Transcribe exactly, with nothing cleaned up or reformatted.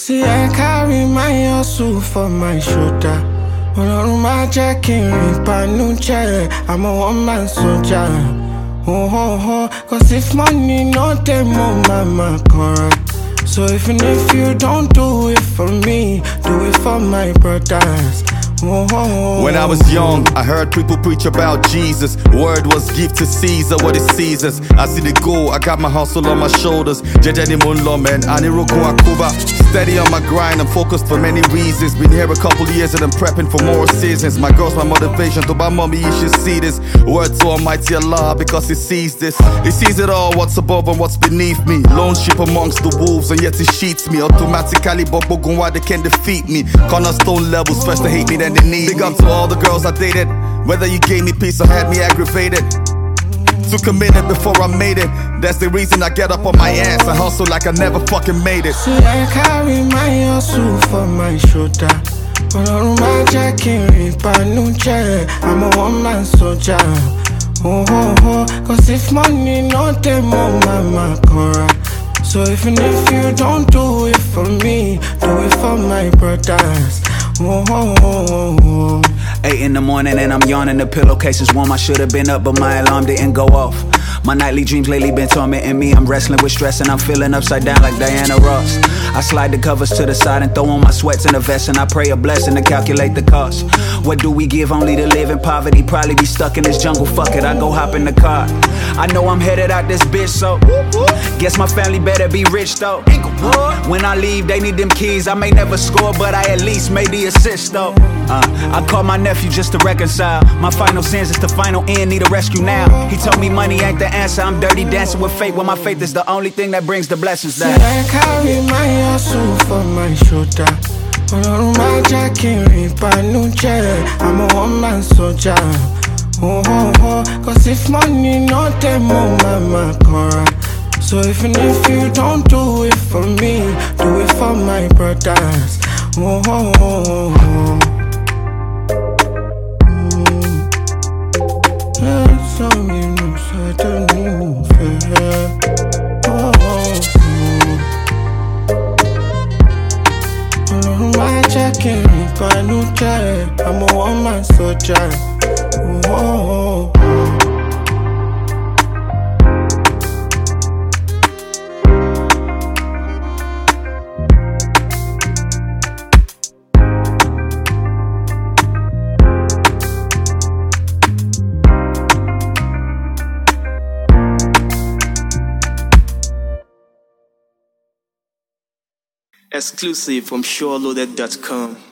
See, I carry my hustle for my shoulder. Ọlọ́run má jẹ́ kí n rìn ìbànújẹ́. I'm a one man soldier. Oh, oh, oh. Cause if money no dey, mo mama correct. So even if you don't do it for me, do it for my brothers. Oh, oh, oh. When I was young, I heard people preach about Jesus. Word was give to Caesar what is Caesar's. I see the goal, I got my hustle on my shoulders. Jejeni Munlo, man, Aniroko Akuba. Steady on my grind, I'm focused for many reasons. Been here a couple years and I'm prepping for more seasons. My girl's my motivation, to my mommy you should see this. Word to Almighty Allah because He sees this. He sees it all, what's above and what's beneath me. Lone sheep amongst the wolves and yet He sheets me. Automatically, Bobogunwa, they can't defeat me. Cornerstone levels, first they hate me, then they need me. Big up to all the girls I dated. Whether you gave me peace or had me aggravated. Took a minute before I made it. That's the reason I get up on my ass and hustle like I never fucking made it. See, I carry my hustle for my shoulder. Ọlọ́run má jẹ́ kí n rìn ìbànújẹ́. I'm a one man soldier. Oh, oh, oh. Cause if money no dey, mo mama correct. So even if you don't do it for me, do it for my brothers. Oh, oh, oh, oh. Eight in the morning and I'm yawning, the pillowcase is warm. I should have been up, but my alarm didn't go off. My nightly dreams lately been tormenting me. I'm wrestling with stress and I'm feeling upside down like Diana Ross. I slide the covers to the side and throw on my sweats in a vest, and I pray a blessing to calculate the cost. What do we give only to live in poverty? Probably be stuck in this jungle, fuck it, I go hop in the car. I know I'm headed out this bitch, so guess my family better be rich though. When I leave, they need them keys. I may never score, but I at least made the assist though. uh, I called my nephew just to reconcile. My final sins is the final end, need a rescue now. He told me money ain't the answer. I'm dirty dancing with fate when my faith is the only thing that brings the blessings down. See, I carry my hustle for my shoulder. Ọlọ́run má jẹ́ kí n rìn ìbànújẹ́. I'm a one man soldier. Oh, oh, oh. Cause if money no dey, mo mama correct. So even if you don't do it for me, do it for my brothers. Oh, oh, oh, oh. Mm. Yeah, so you know, so I don't move. Yeah. Oh, oh, oh. Ọlọ́run má jẹ́ kí n rìn ìbànújẹ́. I'm a one man soldier. Oh, oh, oh. Exclusive from SureLoaded dot com.